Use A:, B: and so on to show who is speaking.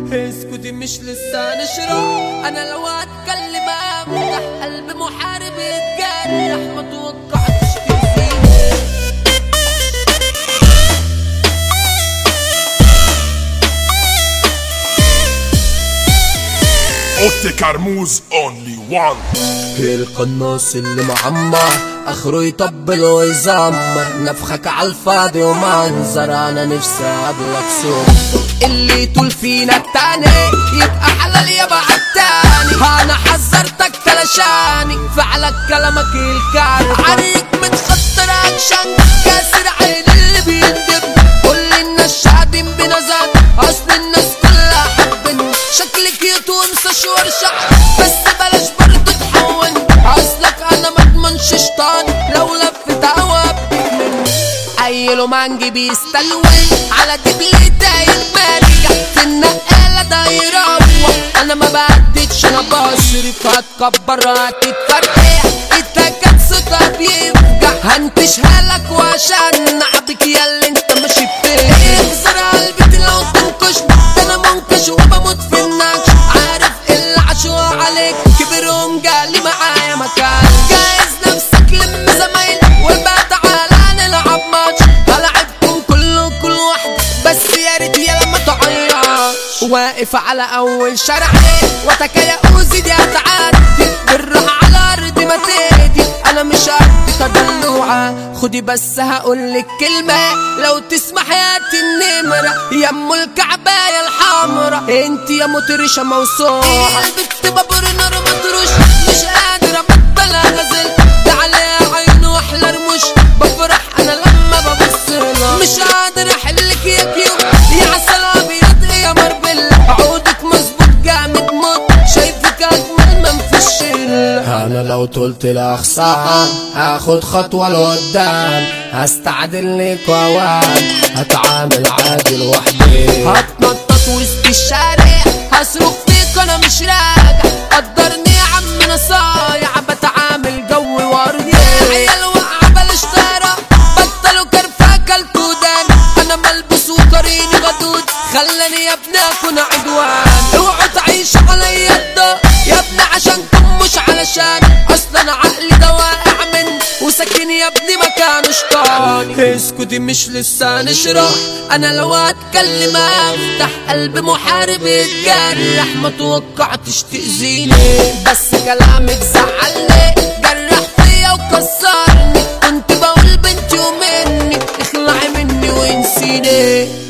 A: اسكتي مش لسه نشرح، انا لو هتكلم افتح قلب محارب يتجرح، ما توقعتش تأذيني.
B: اوتي كرموز اونلي وان.
A: القناص اللي معمر اخره يطبل ويزمر، نفخك عالفاضي ومنظر، انا نفسي اقابلك صوت اللي طول فينا التاني يبقى حلال يبقى التاني. انا حذرتك تلاشاني فعلك كلامك الكار، عليك متخطر اكشن كاسر عين اللي بيندب، كل الناس شاهدين بنزات اصل الناس كلها حبني، شكلك يتونسى شور شعر بس بلاش برضه تحون، اصلك انا مضمنش شيطان لو لفت هوابك مني. عيله مانجي بيستلوي على دبلي داير مرجع في النقالة ده يروح، انا ما بعدتش انا بصرف، هتكبر هتتفرقع اتاكد صوتها بيفجع، هنتشها لك وعشان نعبك ياللي انت ماشي بتاعي. اخسر قلبي لو تنكش ده انا منكش وبموت في النكش، عارف اللي عاشوا عليك كبرهم جالي معايا مكان، جايز نفسك لم زمايل وبقى تعالى نلعب ماتش، هلعبكم كل واحد بس يا ريت يا لما تعيش. واقف على اول شارعين وتكايا اوزي دي هتعدي بالراحة على ارضي ما تهدي، انا مش قد تدلوعة خدي بس هقولك كلمة لو تسمح يا النمرة يا ام الكعباية الحمرا، انت يا مطرشة موسوعة البت بابور نار مطروش، مش قادرة ابطل غزل ده عليها عين واحلى رموش، بفرح انا لما ببصلها، مش قادر احلك يا كيوت يا عسل ابيض يا مربل، عودك مظبوط جامد موت، شايفك اجمل من في الشله. انا لو طولت الاخصام هاخد خطوه لقدام، هستعدل لك ووام، هتعامل عادي لوحدي، هتنطط وسط الشارع هصرخ فيك انا مش راجع، قدرني يا عم انا صايع بتعامل جوي وارضي، عيال واقعه بلاش طيره بطلوا كرفه كلتوا دان، انا ملبوس وقريني غدود خلاني يا ابني اكون عدوان، اوعوا تعيشوا عليا الضوء يا ابني عشانكم مش علشان، اصلا عقلي ده واقع من وساكن يا ابني مكانه شطاني. اسكتي مش لسه نشرح، انا لو هتكلم افتح قلب محارب يتجرح، ما توقعتش تأذيني بس كلامك زعلني جرح فيا وكسرني، كنت بقول بنتي ومني اخلعي مني وانسيني.